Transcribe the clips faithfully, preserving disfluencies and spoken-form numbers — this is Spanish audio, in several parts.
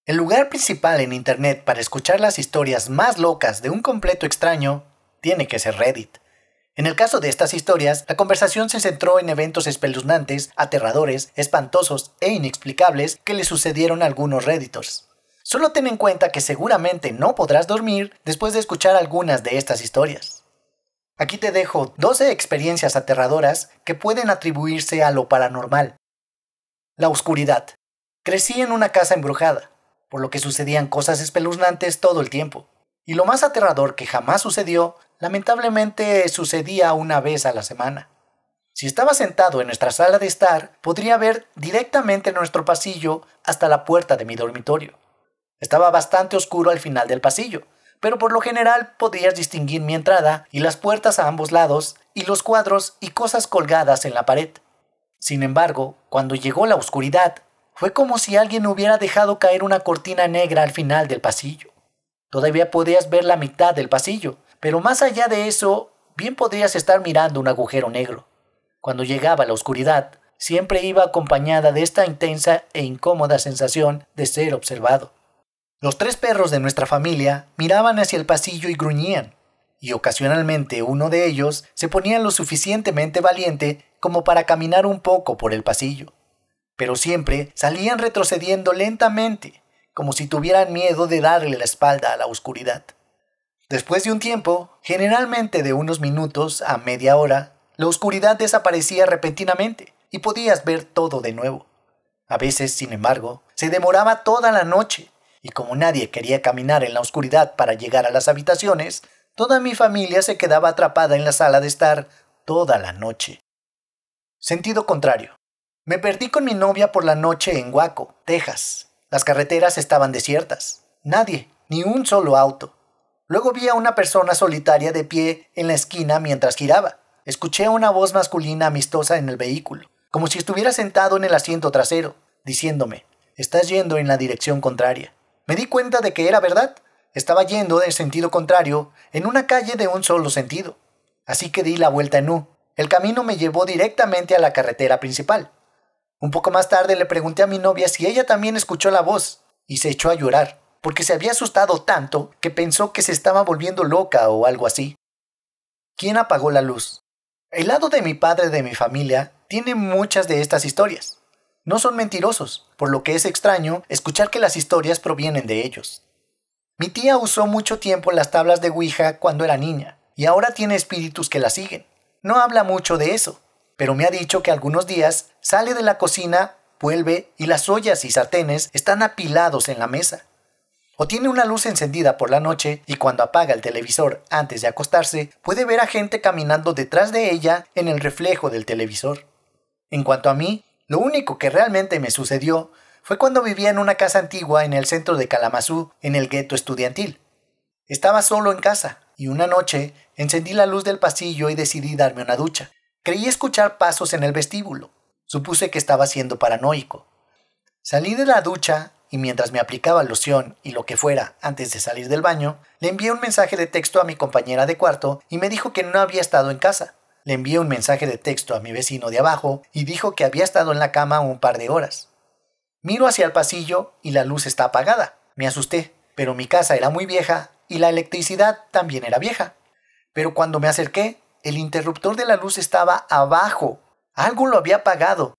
El lugar principal en Internet para escuchar las historias más locas de un completo extraño tiene que ser Reddit. En el caso de estas historias, la conversación se centró en eventos espeluznantes, aterradores, espantosos e inexplicables que le sucedieron a algunos redditors. Solo ten en cuenta que seguramente no podrás dormir después de escuchar algunas de estas historias. Aquí te dejo doce experiencias aterradoras que pueden atribuirse a lo paranormal. La oscuridad. Crecí en una casa embrujada, por lo que sucedían cosas espeluznantes todo el tiempo. Y lo más aterrador que jamás sucedió, lamentablemente sucedía una vez a la semana. Si estaba sentado en nuestra sala de estar, podría ver directamente nuestro pasillo hasta la puerta de mi dormitorio. Estaba bastante oscuro al final del pasillo, pero por lo general podías distinguir mi entrada y las puertas a ambos lados y los cuadros y cosas colgadas en la pared. Sin embargo, cuando llegó la oscuridad, fue como si alguien hubiera dejado caer una cortina negra al final del pasillo. Todavía podías ver la mitad del pasillo, pero más allá de eso, bien podrías estar mirando un agujero negro. Cuando llegaba la oscuridad, siempre iba acompañada de esta intensa e incómoda sensación de ser observado. Los tres perros de nuestra familia miraban hacia el pasillo y gruñían, y ocasionalmente uno de ellos se ponía lo suficientemente valiente como para caminar un poco por el pasillo. Pero siempre salían retrocediendo lentamente, como si tuvieran miedo de darle la espalda a la oscuridad. Después de un tiempo, generalmente de unos minutos a media hora, la oscuridad desaparecía repentinamente y podías ver todo de nuevo. A veces, sin embargo, se demoraba toda la noche, y como nadie quería caminar en la oscuridad para llegar a las habitaciones, toda mi familia se quedaba atrapada en la sala de estar toda la noche. Sentido contrario. Me perdí con mi novia por la noche en Waco, Texas. Las carreteras estaban desiertas. Nadie, ni un solo auto. Luego vi a una persona solitaria de pie en la esquina mientras giraba. Escuché una voz masculina amistosa en el vehículo, como si estuviera sentado en el asiento trasero, diciéndome, «Estás yendo en la dirección contraria». Me di cuenta de que era verdad. Estaba yendo en sentido contrario, en una calle de un solo sentido. Así que di la vuelta en U. El camino me llevó directamente a la carretera principal. Un poco más tarde le pregunté a mi novia si ella también escuchó la voz, y se echó a llorar, porque se había asustado tanto que pensó que se estaba volviendo loca o algo así. ¿Quién apagó la luz? El lado de mi padre de mi familia tiene muchas de estas historias. No son mentirosos, por lo que es extraño escuchar que las historias provienen de ellos. Mi tía usó mucho tiempo las tablas de Ouija cuando era niña, y ahora tiene espíritus que la siguen. No habla mucho de eso, pero me ha dicho que algunos días sale de la cocina, vuelve y las ollas y sartenes están apilados en la mesa. O tiene una luz encendida por la noche y cuando apaga el televisor antes de acostarse, puede ver a gente caminando detrás de ella en el reflejo del televisor. En cuanto a mí, lo único que realmente me sucedió fue cuando vivía en una casa antigua en el centro de Kalamazoo, en el gueto estudiantil. Estaba solo en casa y una noche encendí la luz del pasillo y decidí darme una ducha. Creí escuchar pasos en el vestíbulo. Supuse que estaba siendo paranoico. Salí de la ducha y mientras me aplicaba loción y lo que fuera antes de salir del baño, le envié un mensaje de texto a mi compañera de cuarto y me dijo que no había estado en casa. Le envié un mensaje de texto a mi vecino de abajo y dijo que había estado en la cama un par de horas. Miro hacia el pasillo y la luz está apagada. Me asusté, pero mi casa era muy vieja y la electricidad también era vieja. Pero cuando me acerqué, el interruptor de la luz estaba abajo. Algo lo había apagado.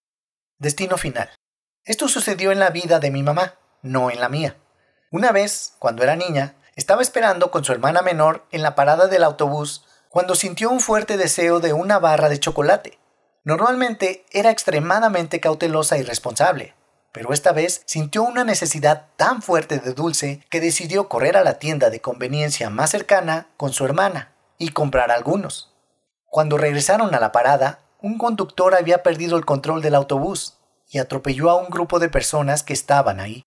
Destino final. Esto sucedió en la vida de mi mamá, no en la mía. Una vez, cuando era niña, estaba esperando con su hermana menor en la parada del autobús cuando sintió un fuerte deseo de una barra de chocolate. Normalmente era extremadamente cautelosa y responsable, pero esta vez sintió una necesidad tan fuerte de dulce que decidió correr a la tienda de conveniencia más cercana con su hermana y comprar algunos. Cuando regresaron a la parada, un conductor había perdido el control del autobús y atropelló a un grupo de personas que estaban ahí.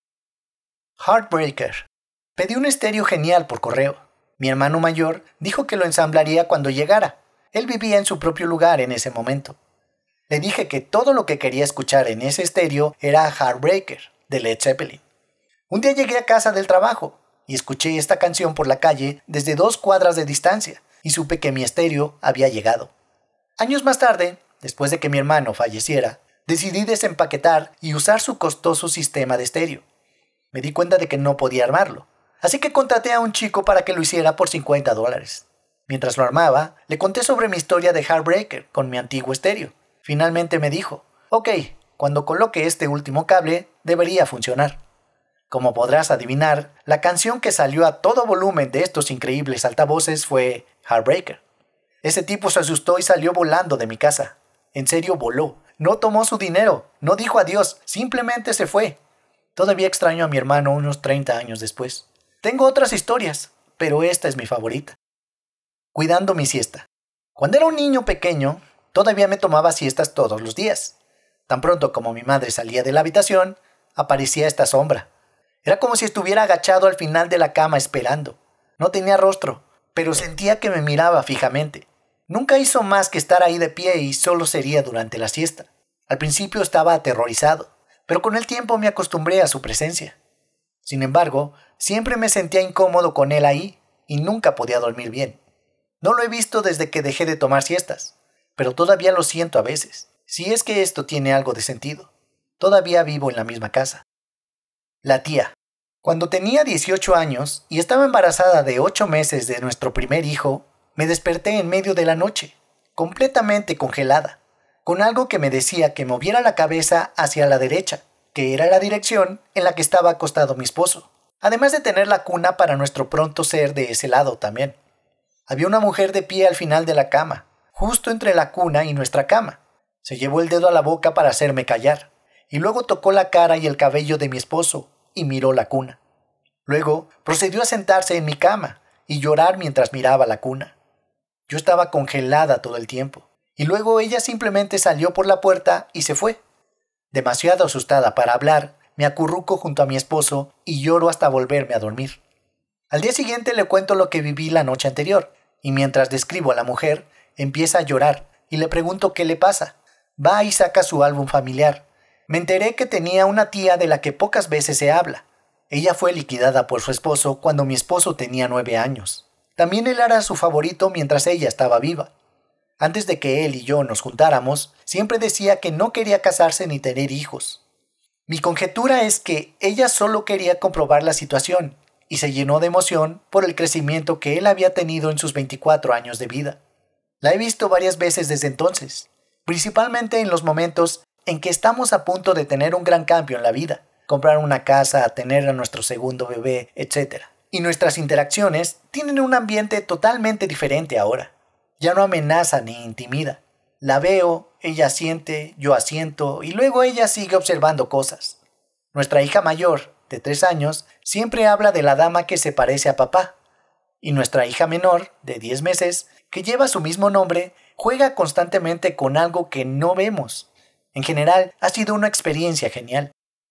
Heartbreaker. Pedí un estéreo genial por correo. Mi hermano mayor dijo que lo ensamblaría cuando llegara. Él vivía en su propio lugar en ese momento. Le dije que todo lo que quería escuchar en ese estéreo era Heartbreaker, de Led Zeppelin. Un día llegué a casa del trabajo y escuché esta canción por la calle desde dos cuadras de distancia y supe que mi estéreo había llegado. Años más tarde, después de que mi hermano falleciera, decidí desempaquetar y usar su costoso sistema de estéreo. Me di cuenta de que no podía armarlo, así que contraté a un chico para que lo hiciera por cincuenta dólares. Mientras lo armaba, le conté sobre mi historia de Heartbreaker con mi antiguo estéreo. Finalmente me dijo, ok, cuando coloque este último cable, debería funcionar. Como podrás adivinar, la canción que salió a todo volumen de estos increíbles altavoces fue Heartbreaker. Ese tipo se asustó y salió volando de mi casa. En serio voló. No tomó su dinero, no dijo adiós, simplemente se fue. Todavía extraño a mi hermano unos treinta años después. Tengo otras historias, pero esta es mi favorita. Cuidando mi siesta. Cuando era un niño pequeño, todavía me tomaba siestas todos los días. Tan pronto como mi madre salía de la habitación, aparecía esta sombra. Era como si estuviera agachado al final de la cama esperando. No tenía rostro, pero sentía que me miraba fijamente. Nunca hizo más que estar ahí de pie y solo sería durante la siesta. Al principio estaba aterrorizado, pero con el tiempo me acostumbré a su presencia. Sin embargo, siempre me sentía incómodo con él ahí y nunca podía dormir bien. No lo he visto desde que dejé de tomar siestas, pero todavía lo siento a veces, si es que esto tiene algo de sentido. Todavía vivo en la misma casa. La tía. Cuando tenía dieciocho años y estaba embarazada de ocho meses de nuestro primer hijo, me desperté en medio de la noche, completamente congelada, con algo que me decía que moviera la cabeza hacia la derecha, que era la dirección en la que estaba acostado mi esposo, además de tener la cuna para nuestro pronto ser de ese lado también. Había una mujer de pie al final de la cama, justo entre la cuna y nuestra cama. Se llevó el dedo a la boca para hacerme callar, y luego tocó la cara y el cabello de mi esposo y miró la cuna. Luego procedió a sentarse en mi cama y llorar mientras miraba la cuna. Yo estaba congelada todo el tiempo, y luego ella simplemente salió por la puerta y se fue. Demasiado asustada para hablar, me acurruco junto a mi esposo y lloro hasta volverme a dormir. Al día siguiente le cuento lo que viví la noche anterior, y mientras describo a la mujer, empieza a llorar y le pregunto qué le pasa. Va y saca su álbum familiar. Me enteré que tenía una tía de la que pocas veces se habla. Ella fue liquidada por su esposo cuando mi esposo tenía nueve años. También él era su favorito mientras ella estaba viva. Antes de que él y yo nos juntáramos, siempre decía que no quería casarse ni tener hijos. Mi conjetura es que ella solo quería comprobar la situación y se llenó de emoción por el crecimiento que él había tenido en sus veinticuatro años de vida. La he visto varias veces desde entonces, principalmente en los momentos en que estamos a punto de tener un gran cambio en la vida, comprar una casa, tener a nuestro segundo bebé, etcétera. Y nuestras interacciones tienen un ambiente totalmente diferente ahora. Ya no amenaza ni intimida. La veo, ella asiente, yo asiento y luego ella sigue observando cosas. Nuestra hija mayor, de tres años, siempre habla de la dama que se parece a papá. Y nuestra hija menor, de diez meses, que lleva su mismo nombre, juega constantemente con algo que no vemos. En general, ha sido una experiencia genial.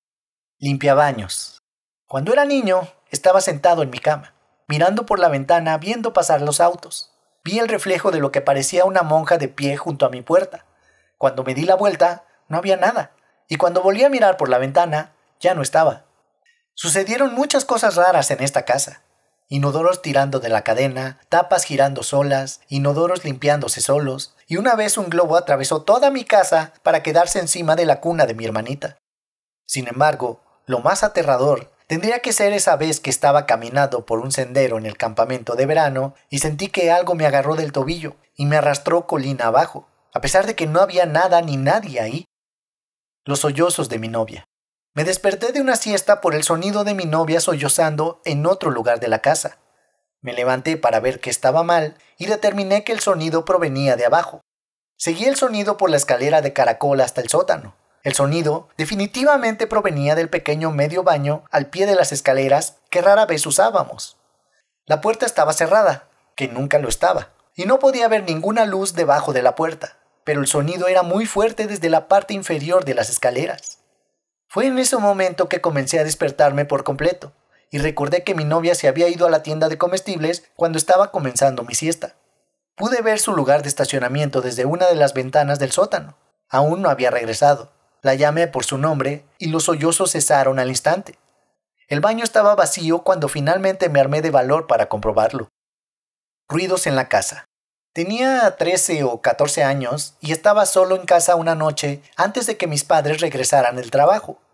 Limpiabaños. Cuando era niño, estaba sentado en mi cama, mirando por la ventana viendo pasar los autos. Vi el reflejo de lo que parecía una monja de pie junto a mi puerta. Cuando me di la vuelta, no había nada, y cuando volví a mirar por la ventana, ya no estaba. Sucedieron muchas cosas raras en esta casa. Inodoros tirando de la cadena, tapas girando solas, inodoros limpiándose solos, y una vez un globo atravesó toda mi casa para quedarse encima de la cuna de mi hermanita. Sin embargo, lo más aterrador tendría que ser esa vez que estaba caminando por un sendero en el campamento de verano y sentí que algo me agarró del tobillo y me arrastró colina abajo, a pesar de que no había nada ni nadie ahí. Los sollozos de mi novia. Me desperté de una siesta por el sonido de mi novia sollozando en otro lugar de la casa. Me levanté para ver qué estaba mal y determiné que el sonido provenía de abajo. Seguí el sonido por la escalera de caracol hasta el sótano. El sonido definitivamente provenía del pequeño medio baño al pie de las escaleras que rara vez usábamos. La puerta estaba cerrada, que nunca lo estaba, y no podía ver ninguna luz debajo de la puerta, pero el sonido era muy fuerte desde la parte inferior de las escaleras. Fue en ese momento que comencé a despertarme por completo, y recordé que mi novia se había ido a la tienda de comestibles cuando estaba comenzando mi siesta. Pude ver su lugar de estacionamiento desde una de las ventanas del sótano. Aún no había regresado. La llamé por su nombre y los sollozos cesaron al instante. El baño estaba vacío cuando finalmente me armé de valor para comprobarlo. Ruidos en la casa. Tenía trece o catorce años y estaba solo en casa una noche antes de que mis padres regresaran del trabajo.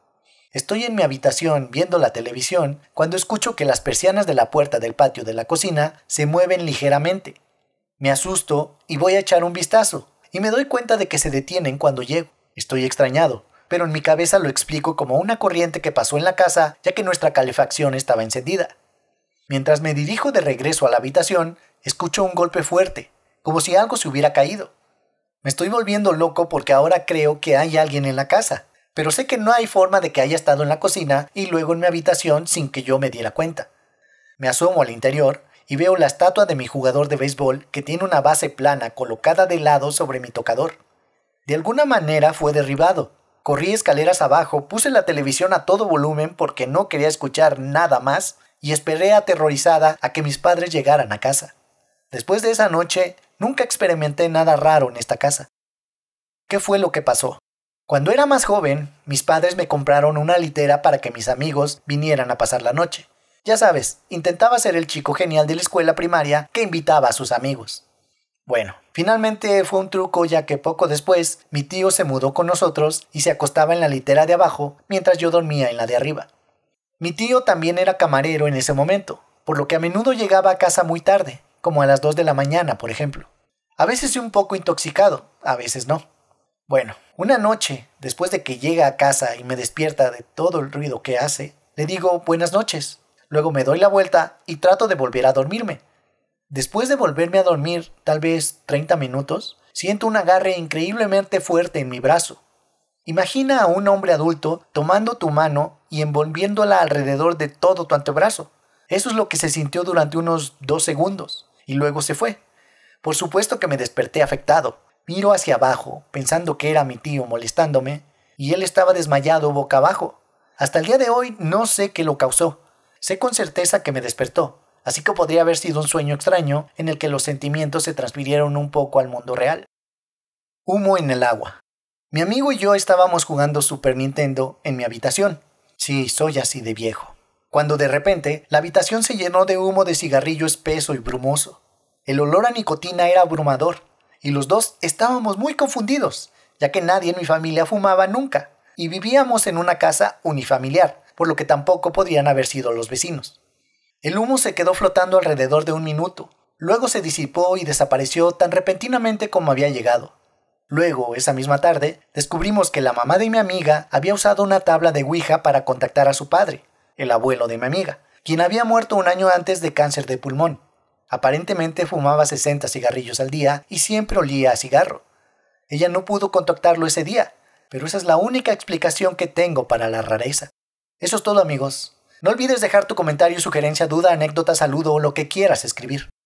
Estoy en mi habitación viendo la televisión cuando escucho que las persianas de la puerta del patio de la cocina se mueven ligeramente. Me asusto y voy a echar un vistazo, y me doy cuenta de que se detienen cuando llego. Estoy extrañado, pero en mi cabeza lo explico como una corriente que pasó en la casa ya que nuestra calefacción estaba encendida. Mientras me dirijo de regreso a la habitación, escucho un golpe fuerte, como si algo se hubiera caído. Me estoy volviendo loco porque ahora creo que hay alguien en la casa, pero sé que no hay forma de que haya estado en la cocina y luego en mi habitación sin que yo me diera cuenta. Me asomo al interior y veo la estatua de mi jugador de béisbol que tiene una base plana colocada de lado sobre mi tocador. De alguna manera fue derribado. Corrí escaleras abajo, puse la televisión a todo volumen porque no quería escuchar nada más y esperé aterrorizada a que mis padres llegaran a casa. Después de esa noche, nunca experimenté nada raro en esta casa. ¿Qué fue lo que pasó? Cuando era más joven, mis padres me compraron una litera para que mis amigos vinieran a pasar la noche. Ya sabes, intentaba ser el chico genial de la escuela primaria que invitaba a sus amigos. Bueno, finalmente fue un truco ya que poco después mi tío se mudó con nosotros y se acostaba en la litera de abajo mientras yo dormía en la de arriba. Mi tío también era camarero en ese momento, por lo que a menudo llegaba a casa muy tarde, como a las dos de la mañana, por ejemplo. A veces un poco intoxicado, a veces no. Bueno, una noche, después de que llega a casa y me despierta de todo el ruido que hace, le digo buenas noches. Luego me doy la vuelta y trato de volver a dormirme. Después de volverme a dormir, tal vez treinta minutos, siento un agarre increíblemente fuerte en mi brazo. Imagina a un hombre adulto tomando tu mano y envolviéndola alrededor de todo tu antebrazo. Eso es lo que se sintió durante unos dos segundos, y luego se fue. Por supuesto que me desperté afectado. Miro hacia abajo, pensando que era mi tío molestándome, y él estaba desmayado boca abajo. Hasta el día de hoy no sé qué lo causó. Sé con certeza que me despertó, así que podría haber sido un sueño extraño en el que los sentimientos se transfirieron un poco al mundo real. Humo en el agua. Mi amigo y yo estábamos jugando Super Nintendo en mi habitación. Sí, soy así de viejo. Cuando de repente la habitación se llenó de humo de cigarrillo espeso y brumoso. El olor a nicotina era abrumador, y los dos estábamos muy confundidos, ya que nadie en mi familia fumaba nunca, y vivíamos en una casa unifamiliar, por lo que tampoco podrían haber sido los vecinos. El humo se quedó flotando alrededor de un minuto, luego se disipó y desapareció tan repentinamente como había llegado. Luego, esa misma tarde, descubrimos que la mamá de mi amiga había usado una tabla de Ouija para contactar a su padre, el abuelo de mi amiga, quien había muerto un año antes de cáncer de pulmón. Aparentemente fumaba sesenta cigarrillos al día y siempre olía a cigarro. Ella no pudo contactarlo ese día, pero esa es la única explicación que tengo para la rareza. Eso es todo, amigos. No olvides dejar tu comentario, sugerencia, duda, anécdota, saludo o lo que quieras escribir.